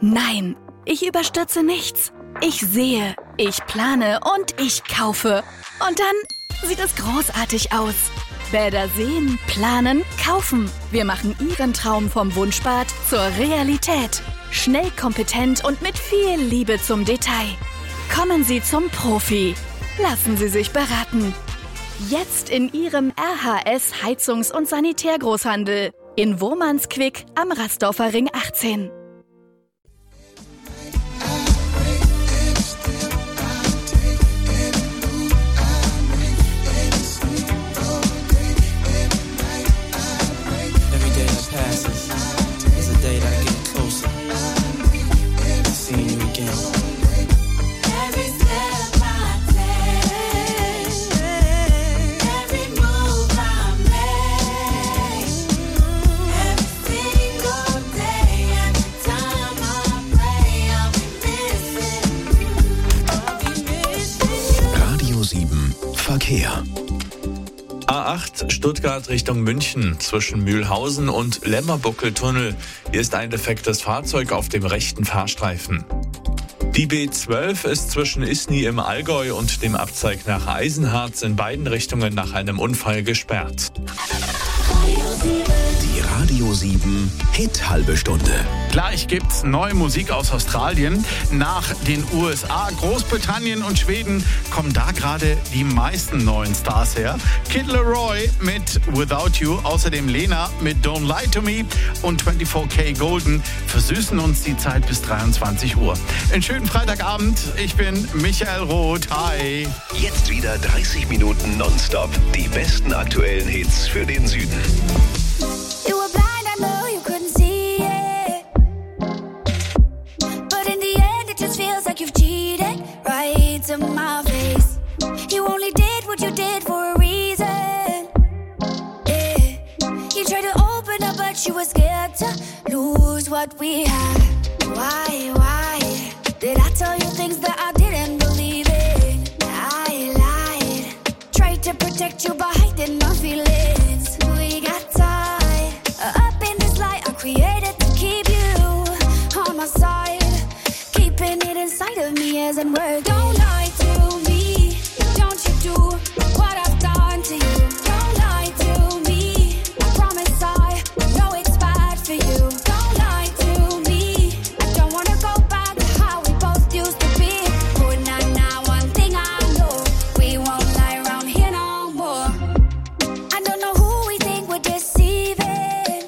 Nein, ich überstürze nichts. Ich sehe, ich plane und ich kaufe. Und dann sieht es großartig aus. Bäder sehen, planen, kaufen. Wir machen Ihren Traum vom Wunschbad zur Realität. Schnell, kompetent und mit viel Liebe zum Detail. Kommen Sie zum Profi. Lassen Sie sich beraten. Jetzt in Ihrem RHS Heizungs- und Sanitärgroßhandel. In Wurmansquick am Rasdorfer Ring 18. Passes is a day that I get closer to seeing you again. Every step I take, every move I make, every single day, every time I pray, I'll be missing you. Radio 7 Verkehr. A8 Stuttgart Richtung München zwischen Mühlhausen und Lämmerbuckeltunnel. Hier ist ein defektes Fahrzeug auf dem rechten Fahrstreifen. Die B12 ist zwischen Isny im Allgäu und dem Abzweig nach Eisenharz in beiden Richtungen nach einem Unfall gesperrt. Die Radio 7 Hit halbe Stunde. Gleich gibt's neue Musik aus Australien. Nach den USA, Großbritannien und Schweden kommen da gerade die meisten neuen Stars her. Kid Laroi mit Without You, außerdem Lena mit Don't Lie to Me und 24K Golden versüßen uns die Zeit bis 23 Uhr. Einen schönen Freitagabend, ich bin Michael Roth. Hi. Jetzt wieder 30 Minuten nonstop. Die besten aktuellen Hits für den Süden. You were blind, I know you couldn't see it, but in the end it just feels like you've cheated right to my face. You only did what you did for a reason. Yeah. You tried to open up but you were scared to lose what we had. Why did I tell you things that I didn't believe in? I lied, tried to protect you by hiding my feelings. We got tied up in this light I created to keep you on my side, keeping it inside of me as in words. Don't lie to me, don't you do what I've done to you. Don't lie to me, I promise I know it's bad for you. Don't lie to me, I don't wanna go back to how we both used to be. Oh, nah, one thing I know, we won't lie around here no more. I don't know who we think we're deceiving.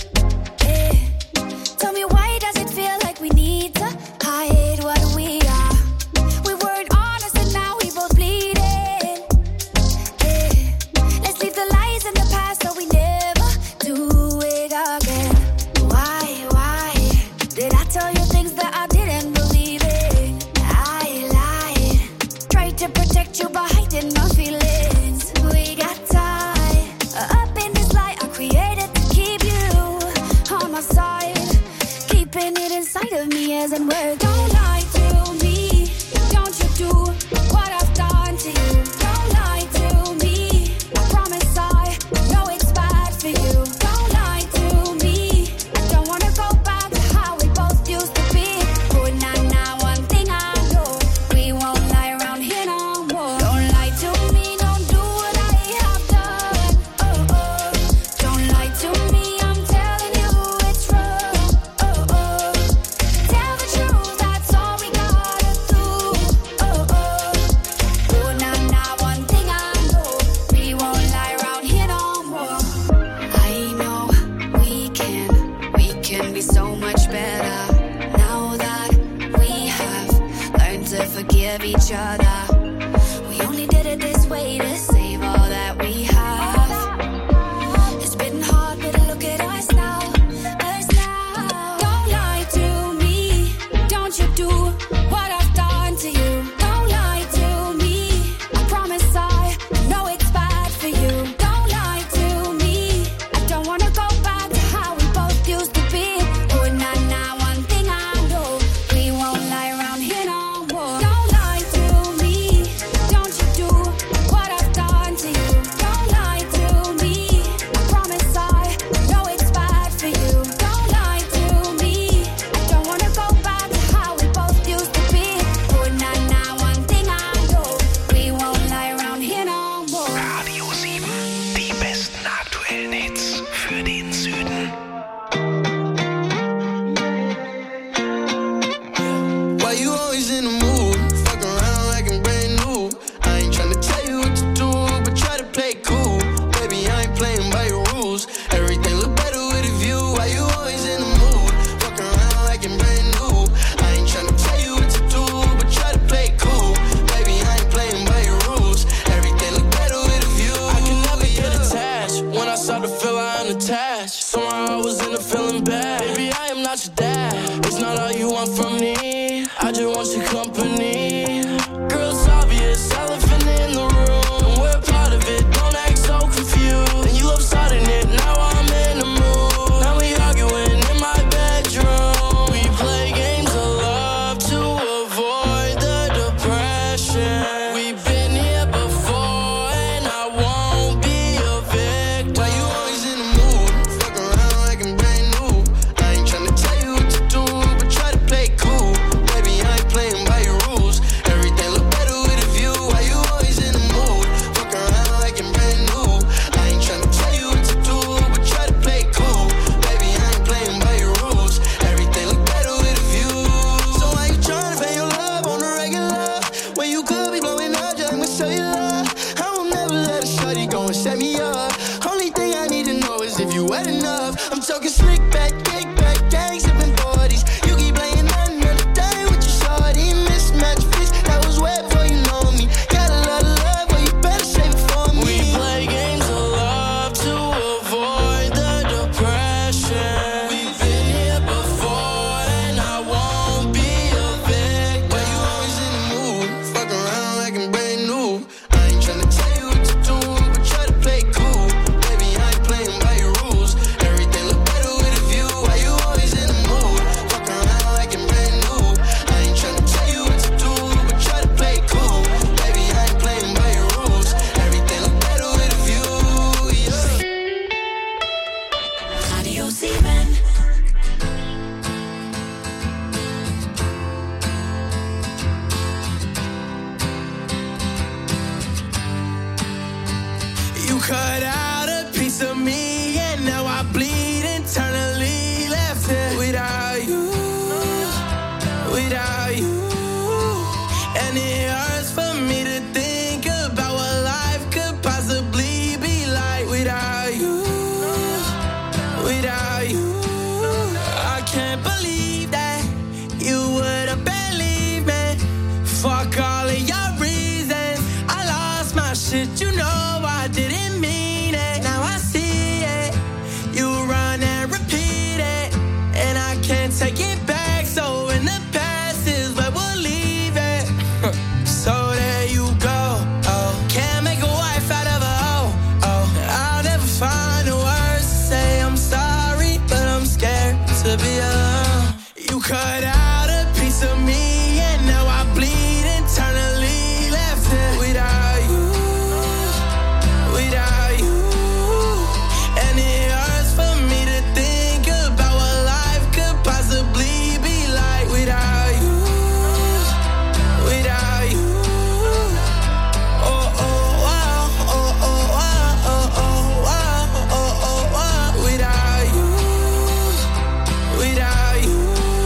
Tell me why does it feel like we need to hide what we are? We weren't honest and now we both bleeding. Let's leave the lies in the past so we never do it again. Why did I tell you things that I didn't believe in? I lied, tried to protect you by hiding my feelings. We got tied up in this light I created to keep you on my side, keeping it inside of me as in words. Don't lie to me, don't you do what I've done to you. Don't lie to me, I promise I know it's bad for you. Don't lie to me, I don't wanna go back to how we both used to be. Oh, nah, one thing I know, we won't lie around here no more. Don't lie to me, don't do what I have done. Oh, don't lie to me, I'm telling you it's wrong. Oh, tell the truth, that's all we gotta do. Oh, nah, one thing I know, we won't lie around here no more. I know we can be so much better now that we have learned to forgive each other. We only did it this way to save all that we have. It's been hard, but look at us now, Don't lie to me, don't you do what I've done to you. Don't lie to me, I promise I know it's bad for you. Don't lie to me, I don't wanna go back to how we both used to be. Oh, nah, one thing I know, we won't lie around here no more. Don't lie to me, you want from me? I just want your company. Girl, it's obvious, elephant in the room. We're part of it, don't act so confused. And you love starting it, now I'm in the mood. Now we arguing in my bedroom. We play games of love to avoid the depression. We've been here before and I won't be a victim. Why you always in the mood? Fuck around like I'm brand new. I ain't tryna tell you what to do, but try to play cool. Baby, I ain't playing by your rules. Everything look better with a view. Why you always in the mood? Fuck around like I'm brand new. I ain't tryna tell you what to do, but try to play cool. Baby, I ain't playing by your rules. Everything look better with a view. So why you tryna pay your love on the regular? When you could be blowing up, just I'ma show you love. I will never let a shorty go and set me up. Only thing I need to know is if you wet enough. I'm talking slick back, kick back, gang sipping 40s. You keep playing another day with your shorty. Mismatch fish, that was wet before you know me. Got a lot of love, but you better save it for me. We play games of love to avoid the depression. We've been here before and I won't be a victim. Why you always in the mood? Fuck around like I'm brand new. I ain't tryna tell you what to do, but try to play cool. Baby, I ain't playing by your rules. Everything look better with a view. Why you always in the mood? Fuck around like I'm brand new. I ain't tryna tell you what to do, but try to play cool. Baby, I ain't playing by your rules. Everything look better with a view. Yeah. Radio 7. You cut out a piece of me and now I bleed internally. Left it without you, without you. And it hurts for me to think about what life could possibly be like without you, without you. I can't believe that you would have believed me. Fuck all of your reasons. I lost my shit, you know I didn't mean it. Now I see it. You run and repeat it, and I can't take it back. So in the past is where we'll leave it. So there you go. Oh, can't make a wife out of a hoe. Oh, I'll never find the words to say I'm sorry, but I'm scared to be alone. You cut out a piece of me, and now I bleed internally. Left it without you, without you. And it hurts for me to think about what life could possibly be like without you, without you. Oh, oh, wow, oh, oh, wow, oh, oh, wow, oh, oh, wow. Without you, without you.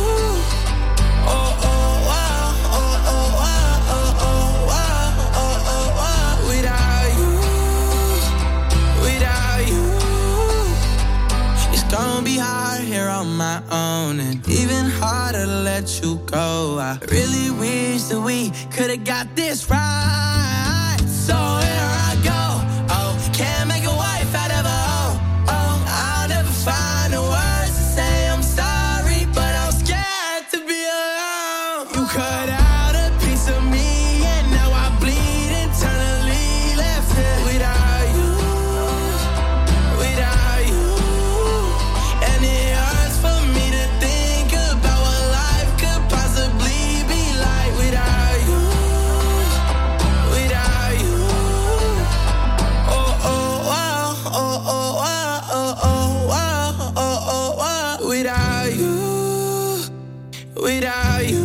Oh, oh, wow, oh, oh, wow, oh, oh, wow, oh, oh, wow. Without you, without you. It's gonna be hard here on my own, and even harder to let you go. I really wish that we could've got this right. So here I go. Oh, can't make a wife out of a hoe. Oh, I'll never find the words to say I'm sorry, but I'm scared to be alone. You cut out a piece of me, and now I bleed internally. Left it without you, without you. And it hurts for me to think about what life could possibly be like without you, without you. Oh, oh, wow, oh, oh, wow, oh, oh, wow, oh, oh, wow. Without you, without you.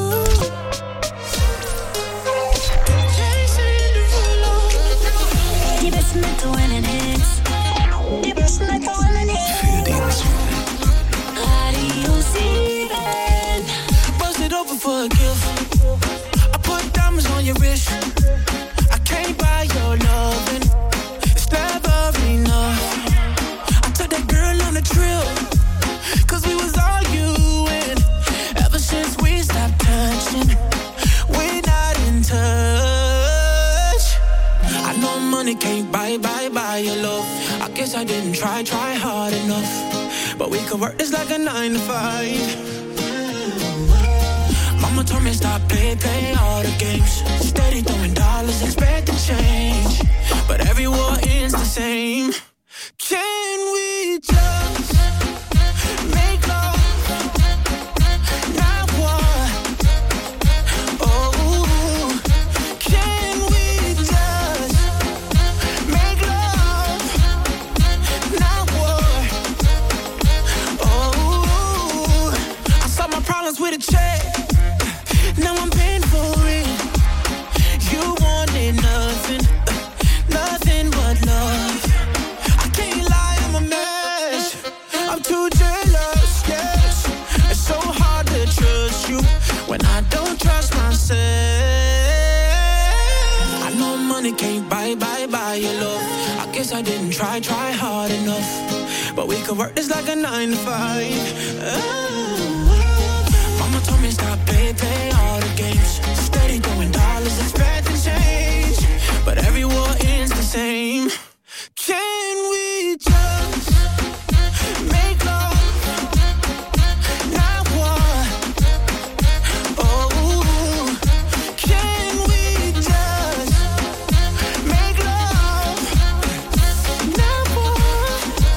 Die besten aktuellen Hits. Die besten aktuellen Hits. Radio 7. Bust it open for a gift. I put diamonds on your wrist. I can't buy your loving. It's never enough. I took that girl on a trip, 'cause we was arguing. Ever since we stopped touching, we're not in touch. I know money can't buy your love. I guess I didn't try hard enough. But we could work this like a 9 to 5. me stop play all the games. Steady throwing dollars, expecting change. But every war ends the same. Can we just make love, not war? Oh, can we just make love, not war? Oh, I saw my problems with a check. Now I'm paying for it. You wanted nothing, nothing but love. I can't lie, I'm a mess. I'm too jealous, yes. It's so hard to trust you when I don't trust myself. I know money can't buy your love. I guess I didn't try hard enough. But we could work this like a 9 to 5. Mama told me stop play all the games. Steady throwing dollars, expecting change. But every war ends the same. Can we just make love, not war? Oh, can we just make love, not war?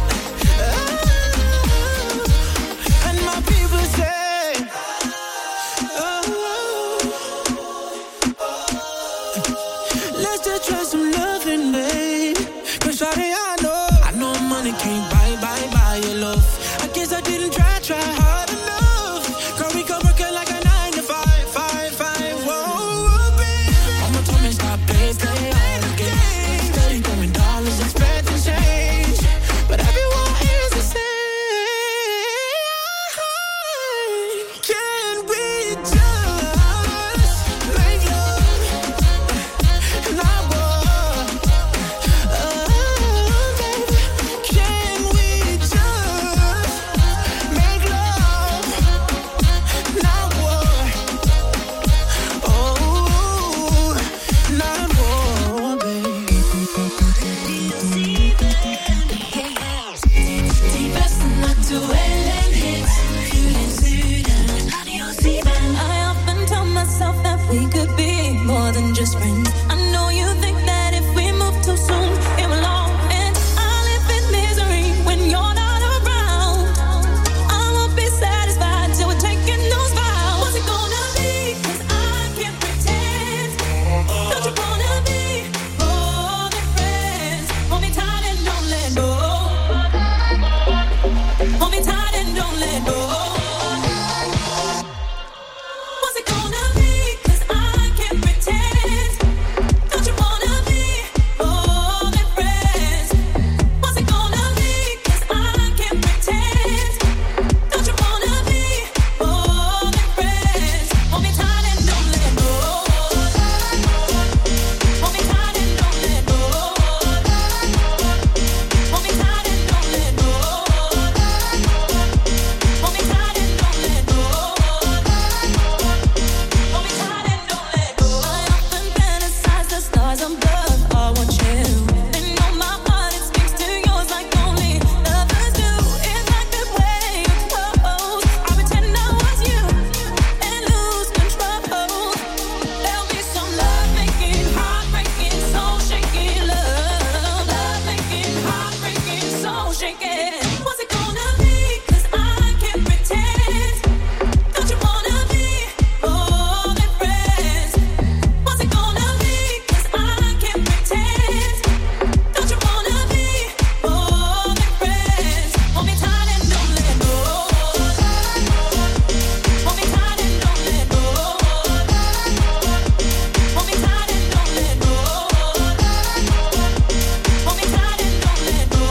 Oh, and my people say, let's just try some loving, babe. Cause shawty, I know money can't buy your love. I guess I didn't try hard enough. Girl, we could work it like a 9 to 5. Whoa, baby. Mama told me stop play all the games. Steady throwing dollars, expecting change. But everyone is the same. Can we just make love, not war? Oh, baby, can we just make love, not war? Oh, not war, baby. Die besten aktuellen Hits für den Süden. Radio 7. I often tell myself that we could be more than just friends. I know you think that if we move too soon, it will all end. I live in misery when you're not around. I won't be satisfied till we're taking those vows. What's it gonna be? 'Cause I can't pretend. Don't you wanna be more than friends? Hold me tight and don't let go. Hold me tight and don't let go. What's it gonna be? 'Cause I can't pretend. Don't you wanna be more than friends? What's it gonna be? 'Cause I can't pretend. Don't you wanna be more than friends? Hold me tight and don't let go. Hold me tight and don't let go. Hold me tight and don't let go. Hold me tight and don't let go. Hold me tight and don't let go. I often fantasize the stars above are watching. They know my heart, it speaks to yours like only lovers do. If I could wear your clothes, I pretend I was you and lose control. There'll be some love-making, heartbreaking, soul-shaking love. Love-making, heartbreaking, soul-shaking. What's it gonna be? 'Cause I can't pretend. Don't you wanna be more than friends? What's it gonna be? 'Cause I can't pretend. Don't you wanna be more than friends? Hold me tight and don't let go. Hold me tight and don't let go. Hold me tight and don't let go. Hold me tight and don't let go.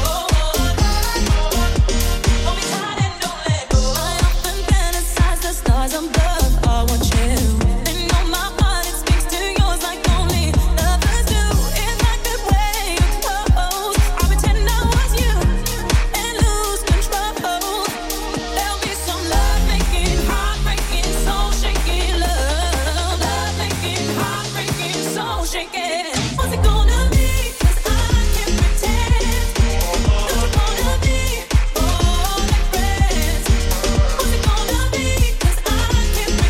Hold me tight and don't let go. I often fantasize the stars above are watching. They know my heart, it speaks to yours like only lovers do. If I could wear your clothes, I pretend I was you and lose control. There'll be some love-making, heartbreaking, soul-shaking love. Love-making, heartbreaking, soul-shaking. What's it gonna be? 'Cause I can't pretend. Don't you wanna be more than friends? What's it gonna be? 'Cause I can't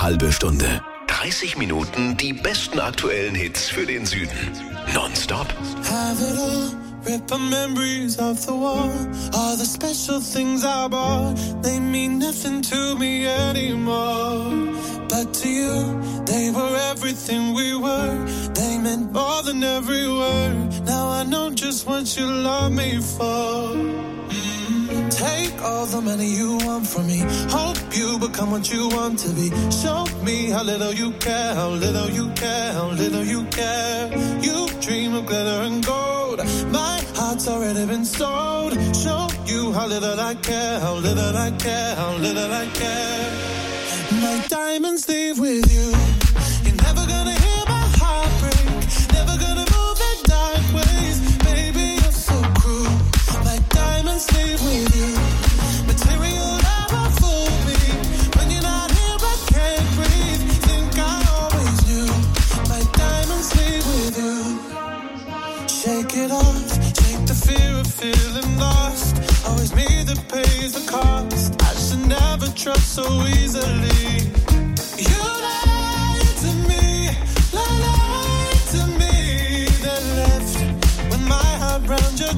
halbe Stunde. 30 Minuten die besten aktuellen Hits für den Süden. Nonstop. Have it all, rip the memories of the war. All the special things I bought, they mean nothing to me anymore. But to you, they were everything we were. They meant more than every word. Now I know just what you love me for. Take all the money you want from me. Hope you become what you want to be. Show me how little you care, how little you care, how little you care. You dream of glitter and gold. My heart's already been sold. Show you how little I care, how little I care, how little I care. My diamonds leave with you. You're never gonna hear my heart break. Never gonna move in dark ways. Baby, you're so cruel. My diamonds leave with you. Material never fooled me. When you're not here, I can't breathe. Think I always knew. My diamonds leave with you. Shake it off. Shake the fear of feeling lost. Always me that pays the cost. I should never trust so easily. You lied to me, lied to me. Then left with my heart round your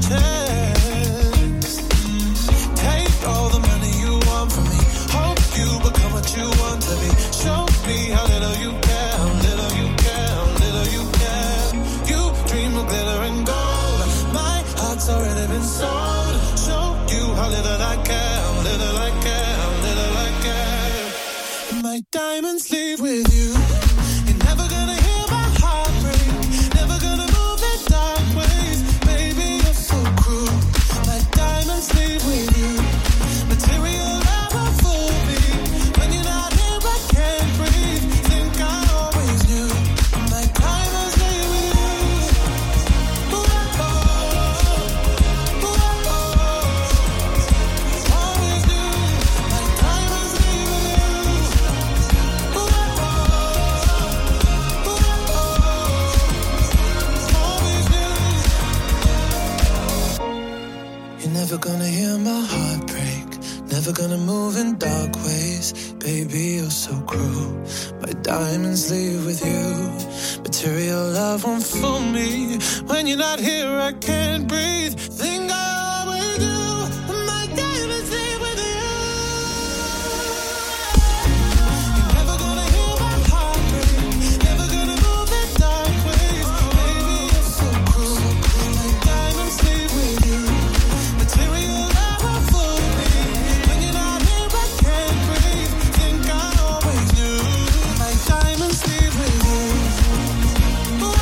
chest. Take all the money you want from me. Hope you become what you want to be. Show me how little you care, how little you care, how little you care. You dream of glitter and gold. My heart's already been sold. Show you how little I care, how little I care, how little I care. My diamonds leave with you. You're never gonna hear my heart break. Never gonna move in dark ways. Baby, you're so cruel. My diamonds leave with you. Material never fooled me. When you're not here, I can't breathe. Think I always knew. My diamonds leave with you. Ooh, oh, ooh, oh, always knew. My diamonds leave with you. Ooh, oh, always knew. You're never gonna hear my heart break. Never gonna move in dark ways. Baby, you're so cruel. My diamonds leave with you. Material love won't fool me. When you're not here, I can't breathe. Think I always do. My diamonds leave with you. You're never gonna hear my heart break. Never gonna move in dark ways. Baby, you're so cruel. My diamonds leave with you. Material never fool me. When you're not here, I can't breathe. Think I always knew. My diamonds leave with you. Ooh, oh,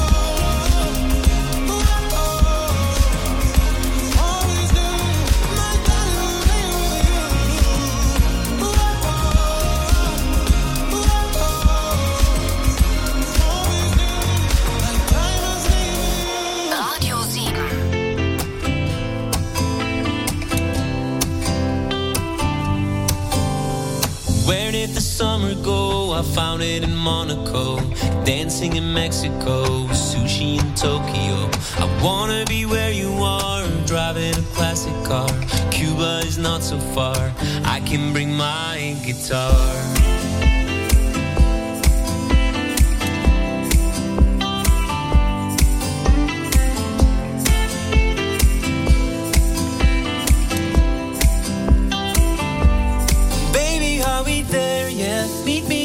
ooh, oh, always knew. My diamonds leave with you. Ooh, oh, ooh, always knew. My diamonds leave with you. Radio 7. Where did the summer go? I found it in Monaco, dancing in Mexico, sushi in Tokyo. I wanna be where you are, driving a classic car. Cuba is not so far, I can bring my guitar.